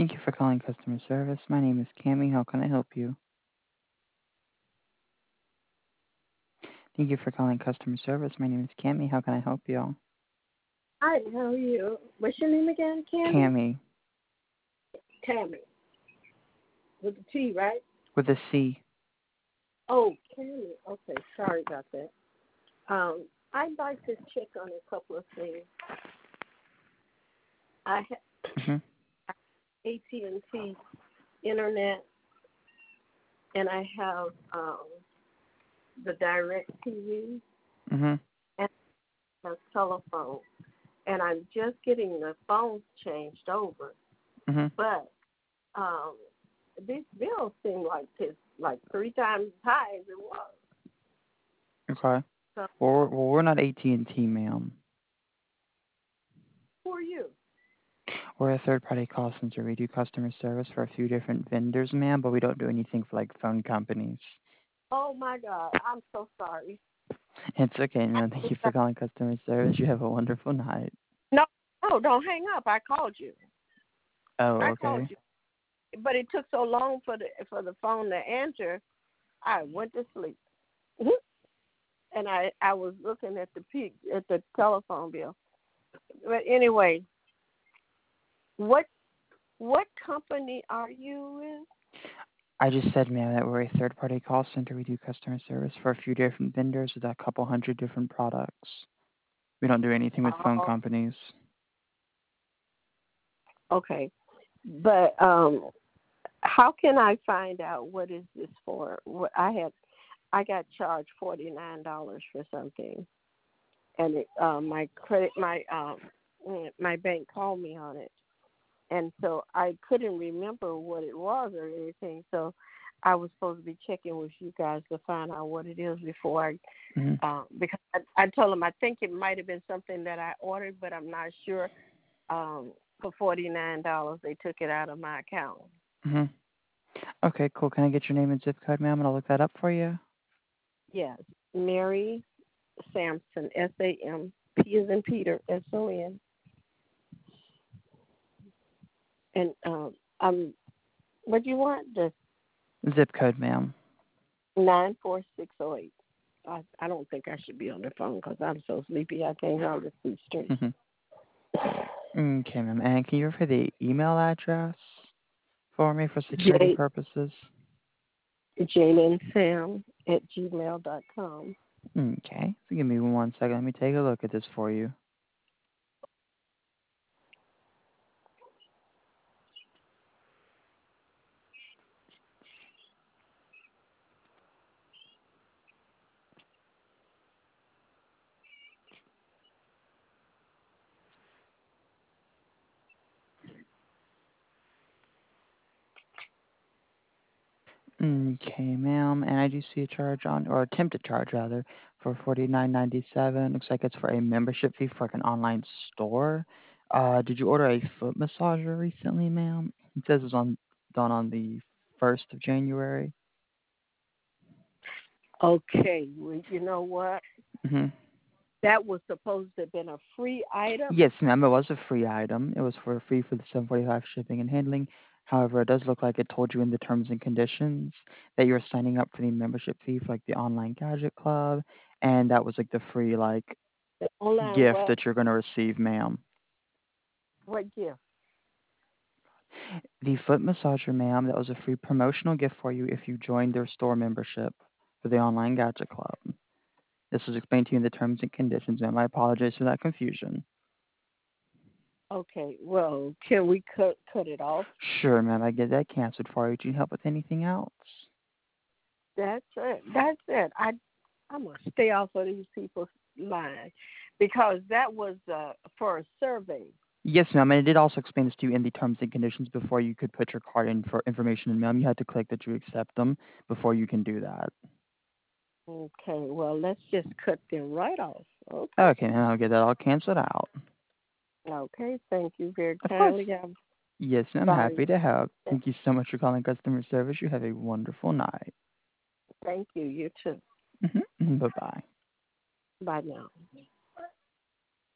Thank you for calling customer service. My name is Cami. How can I help you? Thank you for calling customer service. My name is Cami. How can I help you? Hi, how are you? What's your name again, Candy? Cami Tammy. With the T, right? with a C. Oh, Tammy. Okay, sorry about that. I'd like to check on a couple of things. I have Mhm. AT&T Internet, and I have the Direct TV Mhm. and a telephone. And I'm just getting the phones changed over. Mhm. But um, these bills seem like it's like three times as high as it was. Okay. So We're not AT&T, ma'am. who are you? We're a third-party call center. We do customer service for a few different vendors, ma'am, but we don't do anything for like phone companies. Oh my God, I'm so sorry. It's okay, ma'am. Thank you for calling customer service. You have a wonderful night. No, no, don't hang up. I called you. Oh, I called okay. you, but it took so long for the phone to answer. I went to sleep, and I was looking at the telephone bill. But anyway, what what company are you with? I just said, ma'am, that we're a third-party call center. We do customer service for a few different vendors with a couple hundred different products. We don't do anything with phone Oh, companies. okay. But how can I find out what is this for? I got charged $49 for something, and my bank called me on it, and so I couldn't remember what it was or anything. So I was supposed to be checking with you guys to find out what it is before Hmm. because I told them I think it might have been something that I ordered, but I'm not sure. For $49, they took it out of my account. Hmm. Okay, cool. Can I get your name and zip code, ma'am, and I'll look that up for you? Yes, Mary Sampson, SAMP as in Peter, SON, and what do you want? The Zip code, ma'am. 94608. I don't think I should be on the phone because I'm so sleepy I can't hardly see straight. Hmm. Okay, ma'am. And can you refer the email address for me for security J purposes? JaneandSam@gmail.com. Okay. So give me 1 second. Let me take a look at this for you. Okay, ma'am. And I do see a charge on, or attempted charge rather, for 49.97. Looks like it's for a membership fee for like an online store. Did you order a foot massager recently, ma'am? It says it's done on the 1st of January. Okay, well, you know what? Mm-hmm. That was supposed to have been a free item. Yes, ma'am. It was a free item. It was for free for the 745 shipping and handling. However, it does look like it told you in the terms and conditions that you're signing up for the membership fee for like the online gadget club, and that was like the free like The online gift what? that you're going to receive, ma'am. What gift? The foot massager, ma'am, that was a free promotional gift for you if you joined their store membership for the online gadget club. This was explained to you in the terms and conditions, ma'am. I apologize for that confusion. Okay, well, can we cut it off? Sure, ma'am. I get that canceled for you. Do you help with anything else? That's it. That's it. I'm gonna stay off of these people's line because that was for a survey. Yes, ma'am. And it did also explain this to you in the terms and conditions before you could put your card in for information. And, ma'am, you had to click that you accept them before you can do that. Okay, well, let's just cut them right off. Okay. Okay, ma'am. I'll get that all canceled out. Okay. Thank you very Of course. kindly. Yes, ma'am. Sorry. Happy to help. Thank you so much for calling customer service. You have a wonderful night. Thank you. You too. Bye-bye. Bye now.